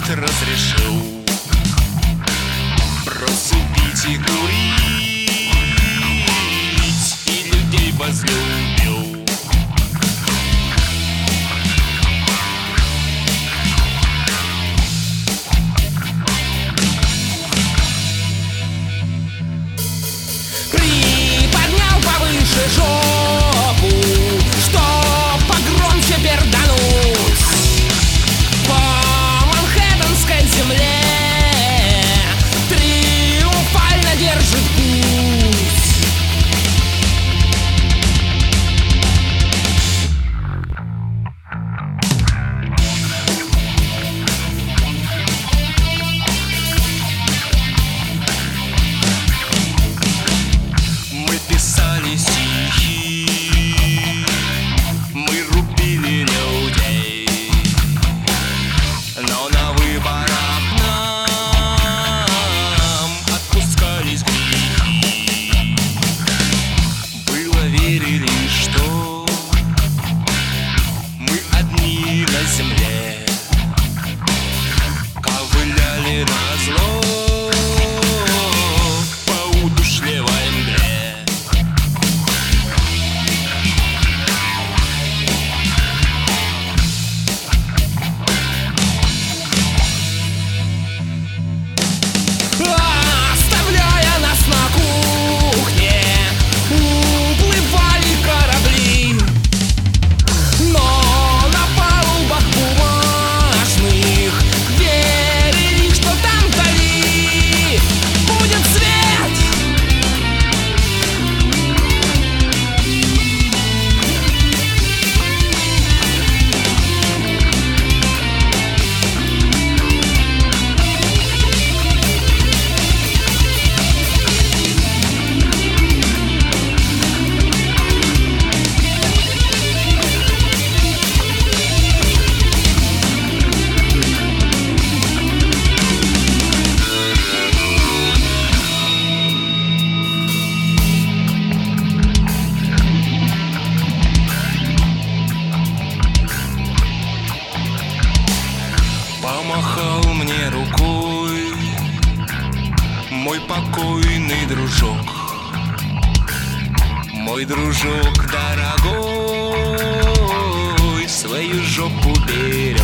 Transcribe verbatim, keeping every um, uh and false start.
разрешил бросил пить и курить, и людей возлюбил. Приподнял повыше жопу, чтоб погромче пердануть по манхэттенской земле. Триумфально держит путь. Мы писали стихи, мы рубили людей, но на выборах нам отпускались грехи. Было верили, что мы одни на земле, ковыляли назло по удушливой мгле. Оставляя нас на кухне, уплывали корабли, но на палубах бумажных верили, что там вдали будет свет. Помахал мне рукой мой покойный дружок, мой дружок дорогой, свою жопу берег.